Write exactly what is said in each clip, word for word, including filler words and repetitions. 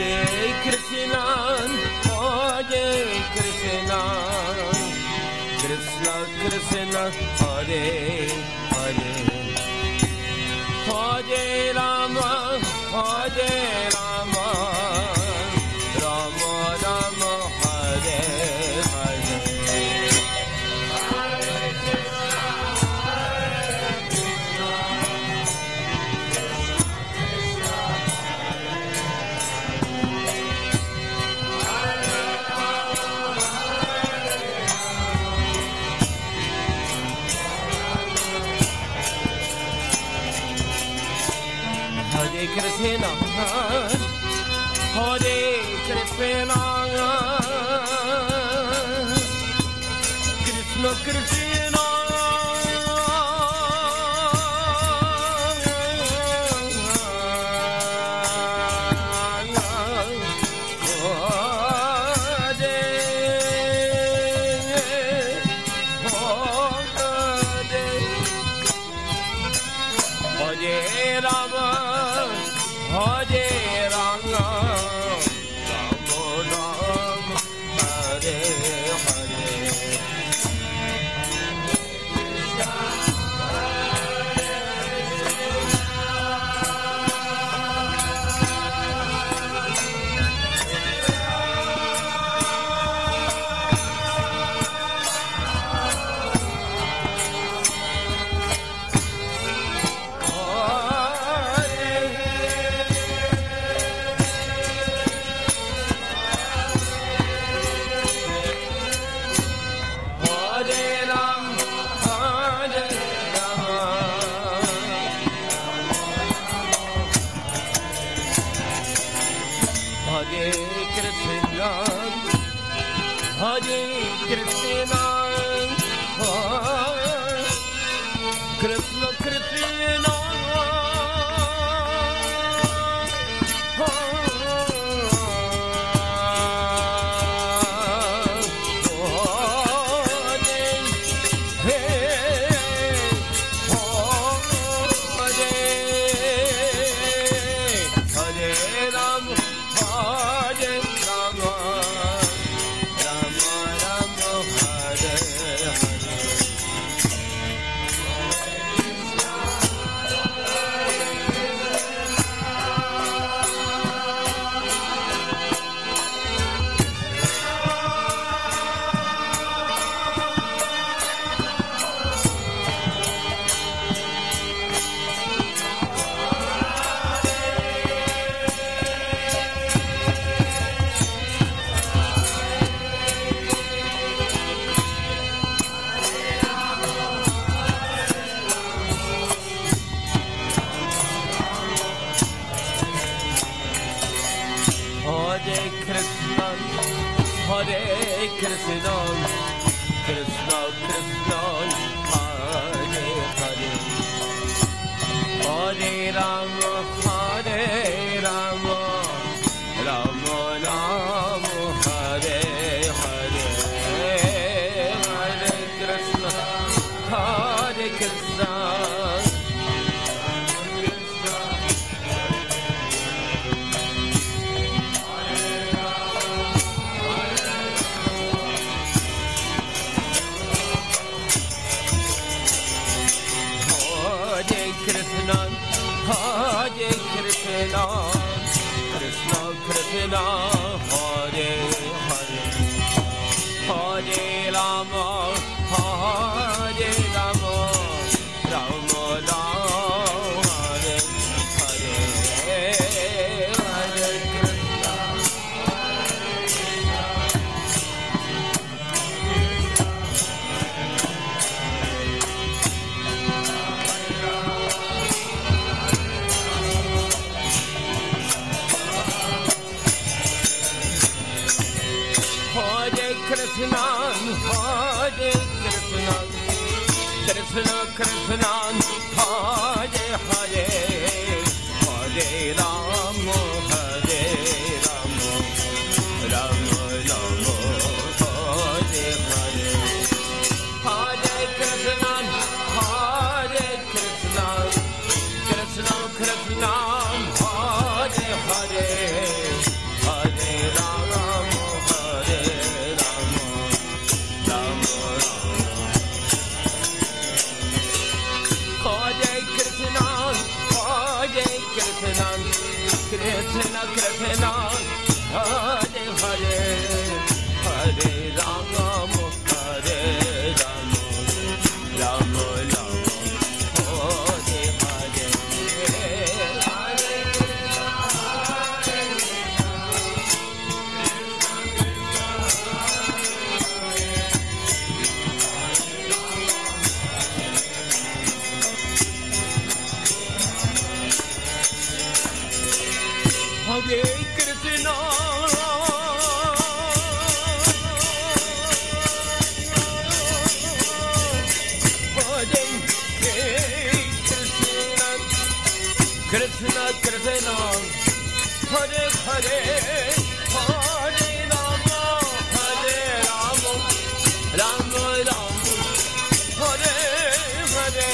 Krishna, Hare Krishna, Krishna Krishna, Hare Hare, Hare Rama, Hare Rama, Rama Rama, Hare Hare. Hare Krishna, Hare Krishna, Krishna Krishna, Hare Rama, Hare Rama, Rama Rama, Hare Hare. Hare Krishna, Hare Krishna, Krishna Krishna, Hare Krishna, Krishna Krishna, Hare Hare, Hare Rama, Hare Rama, Rama Rama, Hare Hare, Hare Krishna, Hare Krishna. Krishna, Hare Krishna, Krishna Krishna, Hare Hare, Hare Rama, Hare Rama, Rama Rama, Hare Hare, Hare Krishna, Krishna, Hare Krishna, Krishna Krishna, Hare Hare, Hare Rama, Hare Rama, Rama Rama, Hare Hare, Hare Krishna, Hare Krishna, Krishna Krishna, Hare Hare, Krishna Krishna Krishna Hare Hare Hare Rama Hare Rama Rama Rama Hare Hare Hare Krishna Krishna Krishna Hare Hare Hare Rama Hare Rama Rama Rama Hare Hare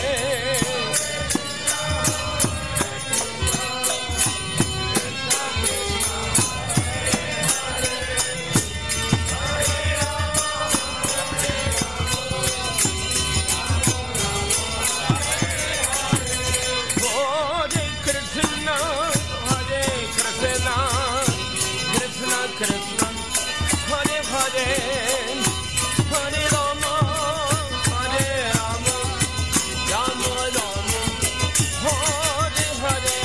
Krishna Hare Hare Hare Rama Hare Rama Rama Rama Hare Hare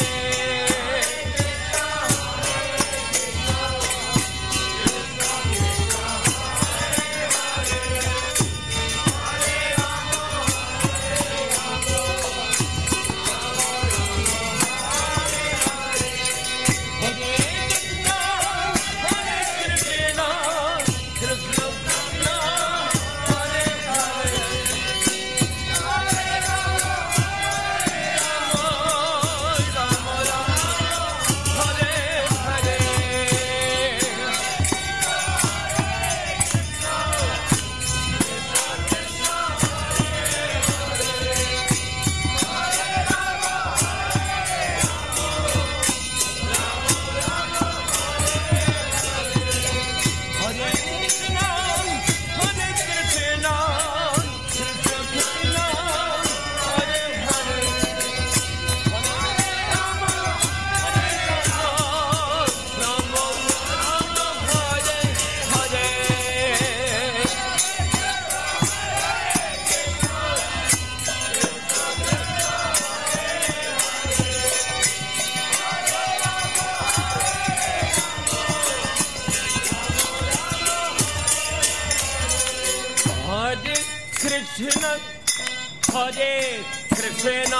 Krishna Hare Krishna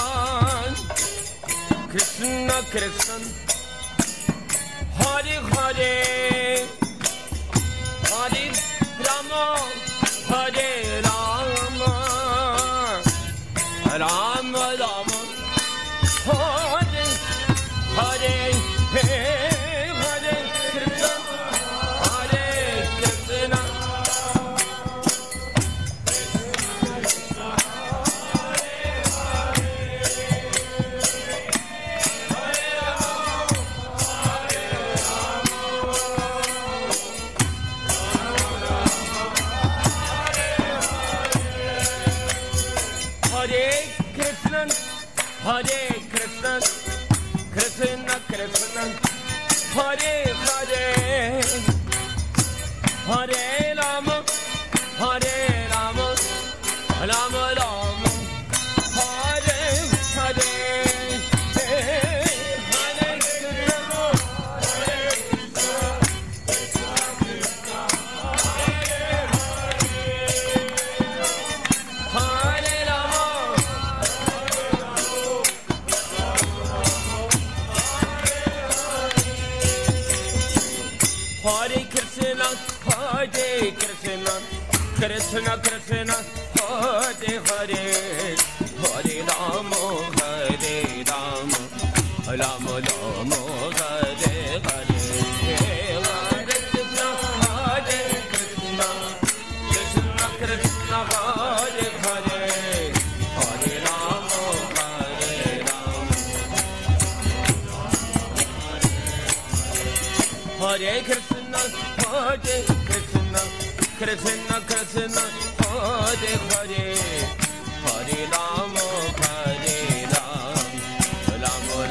Krishna Krishna Hare Hare Hare Rama Hare Rama Rama Rama Hare Hare Hare Krishna Hare Krishna Hare Krishna, Hare Krishna, Krishna Krishna, Hare Hare, Hare Rama, Hare Rama, Rama Rama, Hare Hare, Hare Krishna, Hare Krishna, Krishna Krishna, Hare Hare, Hare Hare Krishna, Hare Krishna, Krishna Krishna, Hare Hare, Hare Rama, Hare Rama, Rama Rama, Hare Hare, Hare Krishna, Hare Krishna, Krishna Krishna, Hare Hare, Hare Rama, Hare Rama, Hare Krishna, Hare Krishna, Krishna Krishna, Hare Hare, Hare Rama, Hare Rama, Rama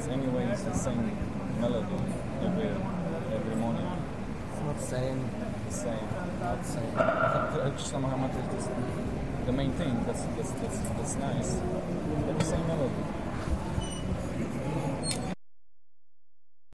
is anyways the same melody every every morning. It's not the same. The same. Not the same. Krishna Mahamatra is just the main thing. That's that's that's, that's nice. But the same melody.